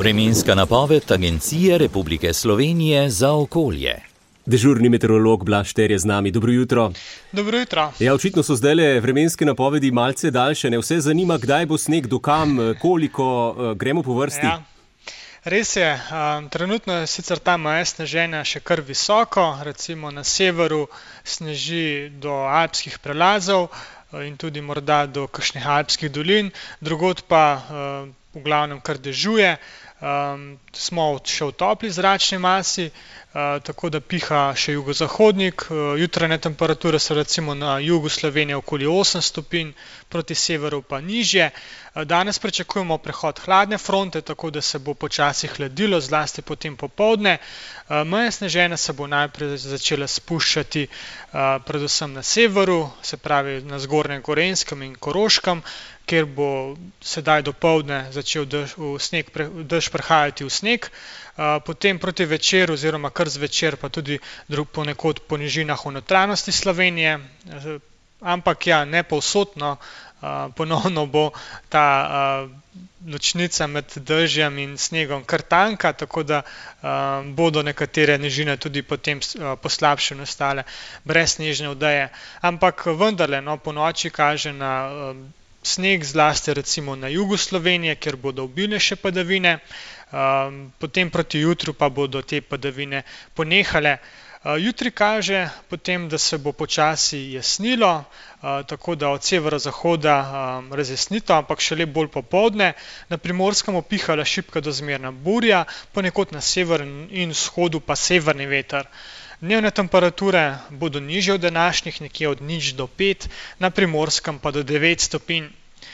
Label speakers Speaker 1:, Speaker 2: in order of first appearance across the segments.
Speaker 1: Vremenska napoved Agencije Republike Slovenije za okolje.
Speaker 2: Dežurni meteorolog Blaž Ter je z nami. Dobro jutro.
Speaker 3: Dobro jutro.
Speaker 2: Ja, očitno so zdajle vremenske napovedi malce daljše. Ne vse zanima, kdaj bo sneg, do kam, koliko, gremo po vrsti.
Speaker 3: Ja, res je. Trenutno je sicer ta meja sneženja še kar visoko. Recimo na severu sneži do alpskih prelazov in tudi morda do kakšnih alpskih dolin. Drugod pa v glavnem kar dežuje. Smo še v topli zračni masi, tako da piha še jugozahodnik. Jutranje temperature so recimo na jugu Slovenije okoli 8 stopinj, proti severu pa nižje. Danes pričakujemo prehod hladne fronte, tako da se bo počasi hladilo, zlasti potem popoldne. Meja sneženja se bo najprej začela spuščati predvsem na severu, se pravi na Zgornjem Gorenjskem in Koroškem, kjer bo sedaj dopoldne začel dež prehajati v sneg. Potem proti večeru oziroma kar zvečer pa tudi ponekod po nižinah v notranjosti Slovenije. Ampak ja, ne povsod, no. Ponovno bo ta ločnica med dežjem in snegom kar tanka, tako da bodo nekatere nižine tudi potem poslabšane ostale brez snežne odeje. Ampak vendarle, no, ponoči kaže na sneg, zlasti recimo na jugu Slovenije, kjer bodo obilnejše padavine. Potem proti jutru pa bodo te padavine ponehale. Jutri kaže potem, da se bo počasi jasnilo, tako da od severozahoda razjasnito, ampak šele bolj popoldne. Na Primorskem bo pihala šibka do zmerna burja, ponekod na severu in vzhodu pa severni veter. Dnevne temperature bodo nižje od današnjih, nekje od 0 do 5, na Primorskem pa do 9 stopinj.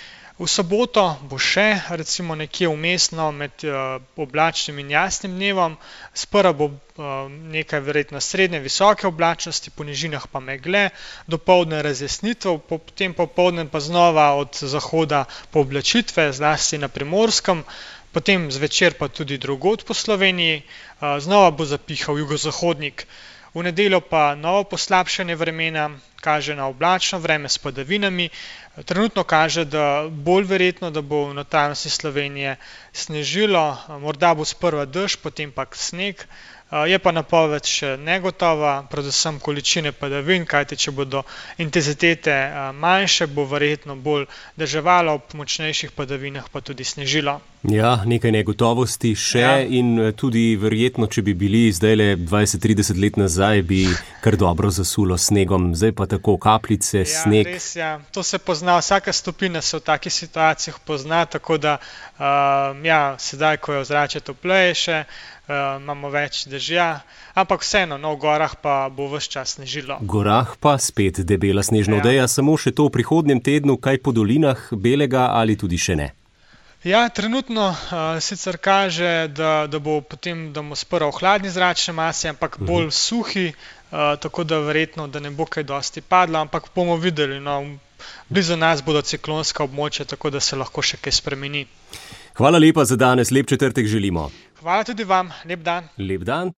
Speaker 3: V soboto bo še recimo nekje vmesno med oblačnim in jasnim dnevom. Sprva bo nekaj verjetno srednje visoke oblačnosti, po nižinah pa megle, dopoldne razjasnitev, potem popoldne pa znova od zahoda pooblačitve, zlasti na Primorskem, potem zvečer pa tudi drugod po Sloveniji, znova bo zapihal jugozahodnik. V nedeljo pa novo poslabšanje vremena, kaže na oblačno vreme s padavinami. Trenutno kaže, da bolj verjetno, da bo v notranjosti Slovenije snežilo, morda bo sprva dež, potem pa sneg. Je pa napoved še negotova, predvsem količine padavin, kajti če bodo intenzitete manjše, bo verjetno bolj deževalo, ob močnejših padavinah pa tudi snežilo.
Speaker 2: Ja, nekaj negotovosti še, ja. In tudi verjetno, če bi bili zdajle 20-30 let nazaj, bi kar dobro zasulo snegom. Zdaj pa tako kapljice, sneg.
Speaker 3: Ja, res, ja. To se pozna, vsaka stopina se v takih situacijah pozna, tako da ja, sedaj, ko je ozračje toplejše, imamo več dežja, ampak vseeno, no, v gorah pa bo ves čas snežilo.
Speaker 2: V gorah pa spet debela snežna odeja, samo še to v prihodnjem tednu, kaj po dolinah belega ali tudi še ne?
Speaker 3: Ja, trenutno sicer kaže, da bo potem, da bomo sprva v hladni zračni masi, ampak bolj suhi, tako da verjetno, da ne bo kaj dosti padlo, ampak bomo videli, no, blizu nas bodo ciklonska območja, tako da se lahko še kaj spremeni.
Speaker 2: Hvala lepa za danes, lep četrtek želimo.
Speaker 3: Hvala tudi vam, lep dan.
Speaker 2: Lep dan.